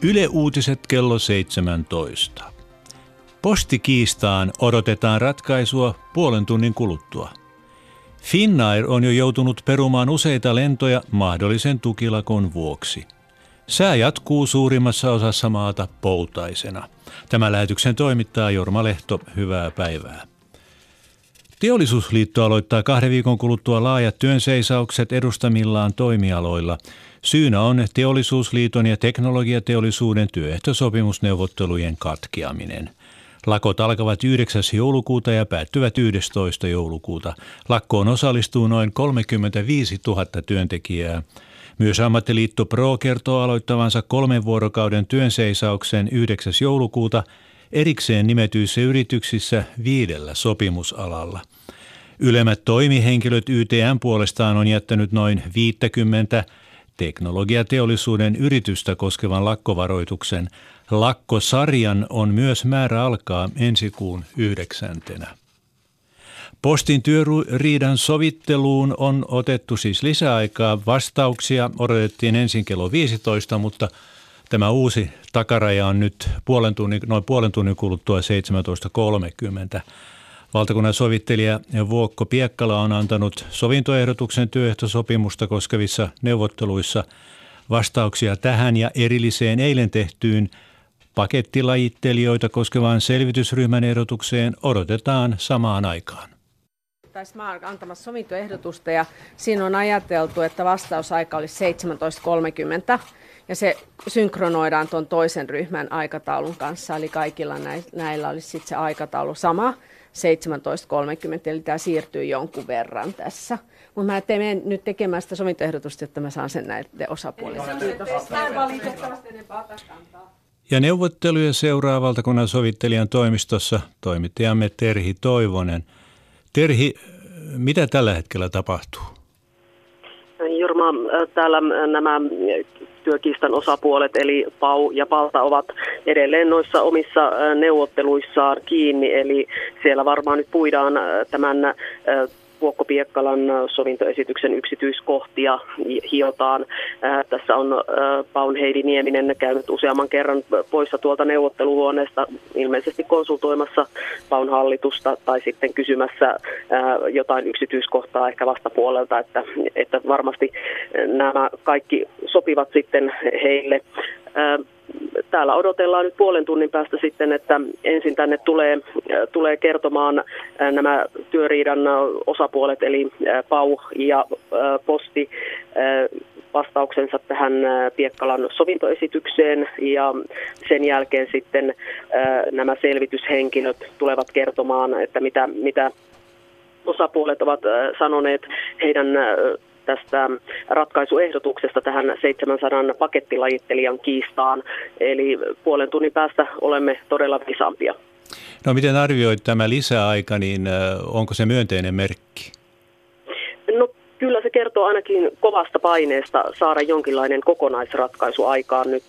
Yle Uutiset kello 17. Postikiistaan odotetaan ratkaisua puolen tunnin kuluttua. Finnair on jo joutunut perumaan useita lentoja mahdollisen tukilakon vuoksi. Sää jatkuu suurimmassa osassa maata poutaisena. Tämän lähetyksen toimittaa Jorma Lehto. Hyvää päivää. Teollisuusliitto aloittaa 2 viikon kuluttua laajat työnseisaukset edustamillaan toimialoilla. Syynä on Teollisuusliiton ja teknologiateollisuuden työehtosopimusneuvottelujen katkeaminen. Lakot alkavat 9. joulukuuta ja päättyvät 11. joulukuuta. Lakkoon osallistuu noin 35 000 työntekijää. Myös ammattiliitto Pro kertoo aloittavansa 3 vuorokauden työnseisauksen 9. joulukuuta erikseen nimetyissä yrityksissä 5 sopimusalalla. Ylemmät toimihenkilöt YTM puolestaan on jättänyt noin 50 teknologiateollisuuden yritystä koskevan lakkovaroituksen. Lakkosarjan on myös määrä alkaa ensi kuun 9. Postin työriidan sovitteluun on otettu siis lisäaikaa. Vastauksia odotettiin ensin kello 15, mutta tämä uusi takaraja on nyt noin puolen tunnin kuluttua 17.30. Valtakunnan sovittelija Vuokko Piekkala on antanut sovintoehdotuksen työehtosopimusta koskevissa neuvotteluissa. Vastauksia tähän ja erilliseen eilen tehtyyn pakettilajittelijoita koskevaan selvitysryhmän ehdotukseen odotetaan samaan aikaan. Mä olen antamassa sovintoehdotusta ja siinä on ajateltu, että vastausaika olisi 17.30 ja se synkronoidaan tuon toisen ryhmän aikataulun kanssa, eli kaikilla näillä olisi sitten se aikataulu sama 17.30, eli tämä siirtyy jonkun verran tässä. Mutta mä teen nyt tekemään sitä sovintoehdotusta, että mä saan sen näille osapuolille. Kiitos. Ja neuvotteluja seuraa valtakunnan sovittelijan toimistossa toimittajamme Terhi Toivonen. Terhi, mitä tällä hetkellä tapahtuu? Jorma, täällä nämä työkiistan osapuolet eli PAU ja PALTA ovat edelleen noissa omissa neuvotteluissaan kiinni, eli siellä varmaan nyt puidaan tämän Vuokko Piekkalan sovintoesityksen yksityiskohtia hiotaan. Tässä on Paun Heidi Nieminen käynyt useamman kerran poissa tuolta neuvotteluhuoneesta, ilmeisesti konsultoimassa Paun hallitusta tai sitten kysymässä jotain yksityiskohtaa ehkä vastapuolelta, että varmasti nämä kaikki sopivat sitten heille. Täällä odotellaan nyt puolen tunnin päästä sitten, että ensin tänne tulee kertomaan nämä työriidan osapuolet, eli PAU ja Posti, vastauksensa tähän Piekkalan sovintoesitykseen, ja sen jälkeen sitten nämä selvityshenkilöt tulevat kertomaan, että mitä osapuolet ovat sanoneet heidän tästä ratkaisuehdotuksesta tähän 700 pakettilajittelijan kiistaan. Eli puolen tunnin päästä olemme todella visaampia. No miten arvioit tämä lisäaika, niin onko se myönteinen merkki? No kyllä se kertoo ainakin kovasta paineesta saada jonkinlainen kokonaisratkaisu aikaan nyt.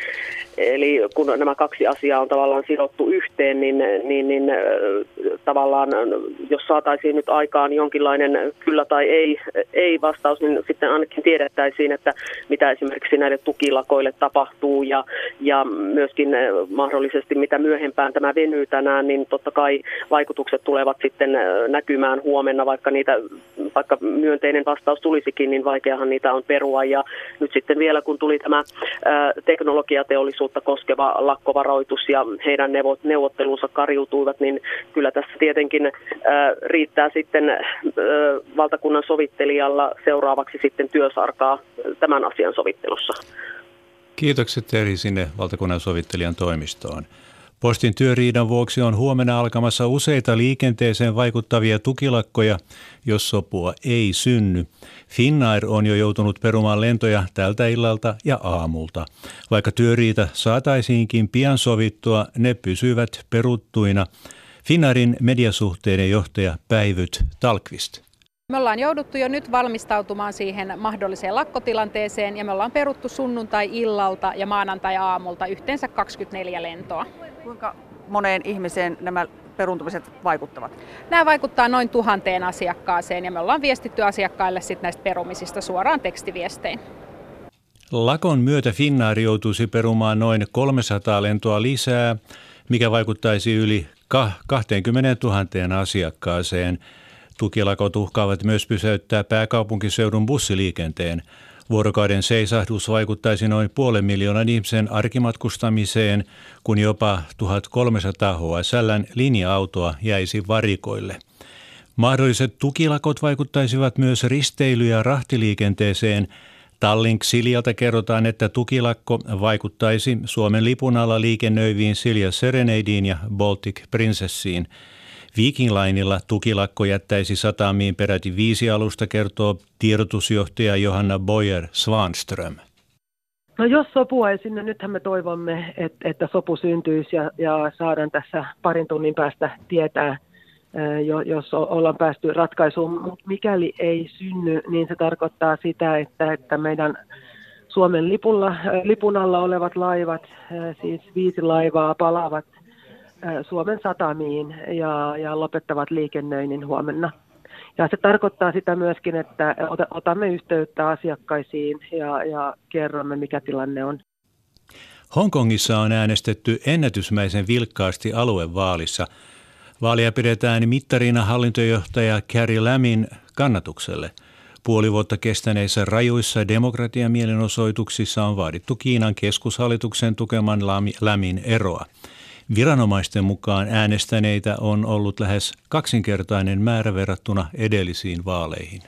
Eli kun nämä 2 asiaa on tavallaan sidottu yhteen, niin tavallaan jos saataisiin nyt aikaan jonkinlainen kyllä tai ei vastaus, niin sitten ainakin tiedettäisiin, että mitä esimerkiksi näille tukilakoille tapahtuu ja myöskin mahdollisesti mitä myöhempään tämä venyy tänään, niin totta kai vaikutukset tulevat sitten näkymään huomenna, vaikka myönteinen vastaus tulisikin, niin vaikeahan niitä on perua. Ja nyt sitten vielä kun tuli tämä teknologiateollisuutta koskeva lakkovaroitus ja heidän neuvottelunsa kariutuivat, niin kyllä tässä tietenkin riittää sitten valtakunnan sovittelijalla seuraavaksi sitten työsarkaa tämän asian sovittelussa. Kiitokset Terhi sinne valtakunnan sovittelijan toimistoon. Postin työriidan vuoksi on huomenna alkamassa useita liikenteeseen vaikuttavia tukilakkoja, jos sopua ei synny. Finnair on jo joutunut perumaan lentoja tältä illalta ja aamulta. Vaikka työriita saataisiinkin pian sovittua, ne pysyvät peruttuina. Finnairin mediasuhteiden johtaja Päivyt Talkvist. Me ollaan jouduttu jo nyt valmistautumaan siihen mahdolliseen lakkotilanteeseen ja me ollaan peruttu sunnuntai-illalta ja maanantai-aamulta yhteensä 24 lentoa. Kuinka moneen ihmiseen nämä peruuntumiset vaikuttavat? Nämä vaikuttaa noin 1000 asiakkaaseen ja me ollaan viestitty asiakkaille sit näistä perumisista suoraan tekstiviestein. Lakon myötä Finnair joutuisi perumaan noin 300 lentoa lisää, mikä vaikuttaisi yli 20 000 asiakkaaseen. Tukilakot uhkaavat myös pysäyttää pääkaupunkiseudun bussiliikenteen. Vuorokauden seisahdus vaikuttaisi noin 500,000 ihmisen arkimatkustamiseen, kun jopa 1300 HSL:n linja-autoa jäisi varikoille. Mahdolliset tukilakot vaikuttaisivat myös risteily- ja rahtiliikenteeseen. Tallink Siljalta kerrotaan, että tukilakko vaikuttaisi Suomen lipun alla liikennöiviin Silja Serenadeen ja Baltic Princessiin. Viking Linella tukilakko jättäisi satamiin peräti 5 alusta, kertoo tiedotusjohtaja Johanna Boyer Svanström. No jos sopua ei sinne, nythän me toivomme, että sopu syntyisi ja saadaan tässä parin tunnin päästä tietää, jos ollaan päästy ratkaisuun. Mutta mikäli ei synny, niin se tarkoittaa sitä, että meidän Suomen lipun alla olevat laivat, siis 5 laivaa, palaavat Suomen satamiin ja lopettavat liikennöinnin huomenna. Ja se tarkoittaa sitä myöskin, että otamme yhteyttä asiakkaisiin ja kerromme, mikä tilanne on. Hongkongissa on äänestetty ennätysmäisen vilkkaasti aluevaalissa. Vaalia pidetään mittarina hallintojohtaja Carrie Lamin kannatukselle. Puoli vuotta kestäneissä rajuissa demokratiamielenosoituksissa on vaadittu Kiinan keskushallituksen tukeman Lamin eroa. Viranomaisten mukaan äänestäneitä on ollut lähes 2-kertainen määrä verrattuna edellisiin vaaleihin.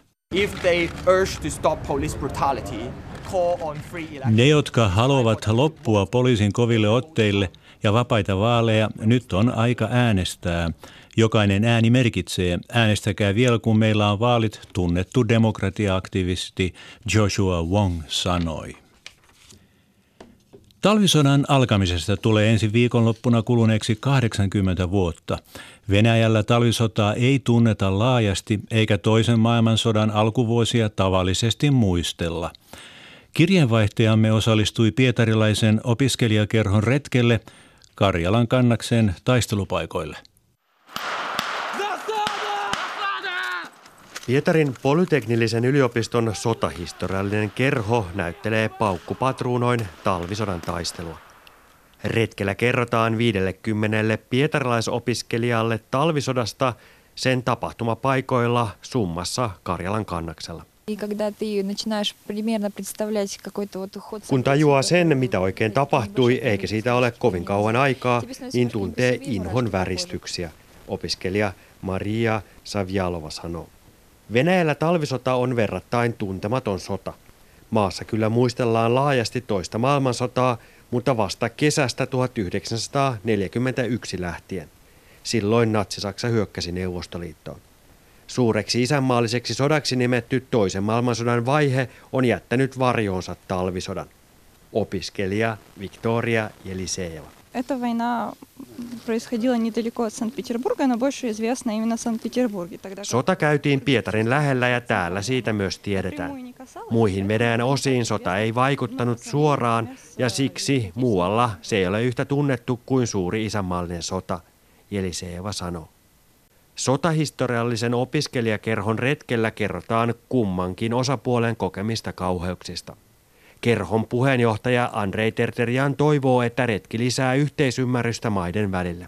Ne, jotka haluavat loppua poliisin koville otteille ja vapaita vaaleja, nyt on aika äänestää. Jokainen ääni merkitsee. Äänestäkää vielä, kun meillä on vaalit, tunnettu demokratia-aktivisti Joshua Wong sanoi. Talvisodan alkamisesta tulee ensi viikonloppuna kuluneeksi 80 vuotta. Venäjällä talvisotaa ei tunneta laajasti eikä toisen maailmansodan alkuvuosia tavallisesti muistella. Kirjeenvaihtajamme osallistui pietarilaisen opiskelijakerhon retkelle Karjalan kannaksen taistelupaikoille. Pietarin polyteknillisen yliopiston sotahistoriallinen kerho näyttelee paukkupatruunoin talvisodan taistelua. Retkellä kerrotaan 50 pietarilaisopiskelijalle talvisodasta sen tapahtumapaikoilla Summassa Karjalan kannaksella. Kun tajuaa sen, mitä oikein tapahtui, eikä siitä ole kovin kauan aikaa, niin tuntee inhon väristyksiä, opiskelija Maria Savjalova sanoo. Venäjällä talvisota on verrattain tuntematon sota. Maassa kyllä muistellaan laajasti toista maailmansotaa, mutta vasta kesästä 1941 lähtien. Silloin Natsi-Saksa hyökkäsi Neuvostoliittoon. Suureksi isänmaalliseksi sodaksi nimetty toisen maailmansodan vaihe on jättänyt varjoonsa talvisodan. Opiskelija Viktoria Jelisejeva. Эта война происходила недалеко от Санкт-Петербурга, но больше известна именно Санкт-Петербурге. Sota käytiin Pietarin lähellä ja täällä siitä myös tiedetään. Muihin Venäjän osiin sota ei vaikuttanut suoraan ja siksi muualla se ei ole yhtä tunnettu kuin suuri isänmaallinen sota, Jelisejeva sanoo. Sotahistoriallisen opiskelijakerhon retkellä kerrotaan kummankin osapuolen kokemista kauheuksista. Kerhon puheenjohtaja Andrei Terterian toivoo, että retki lisää yhteisymmärrystä maiden välillä.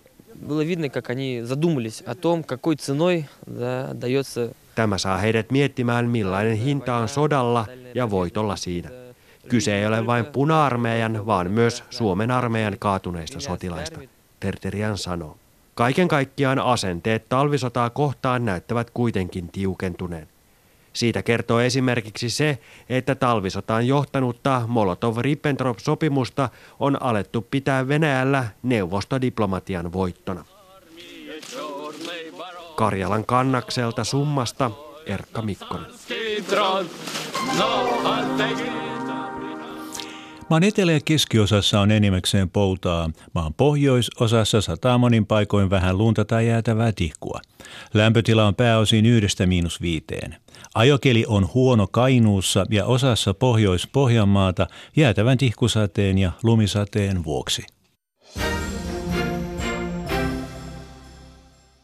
Tämä saa heidät miettimään, millainen hinta on sodalla ja voitolla siinä. Kyse ei ole vain Puna-armeijan, vaan myös Suomen armeijan kaatuneista sotilaista, Terterian sanoo. Kaiken kaikkiaan asenteet talvisotaa kohtaan näyttävät kuitenkin tiukentuneen. Siitä kertoo esimerkiksi se, että talvisotaan johtanutta Molotov-Ribbentrop-sopimusta on alettu pitää Venäjällä neuvostodiplomatian voittona. Karjalan kannakselta Summasta Erkka Mikkonen. Maan etelä- ja keskiosassa on enimmäkseen poutaa. Maan pohjoisosassa sataa monin paikoin vähän lunta tai jäätävää tihkua. Lämpötila on pääosin 1–5. Ajokeli on huono Kainuussa ja osassa Pohjois-Pohjanmaata jäätävän tihkusateen ja lumisateen vuoksi.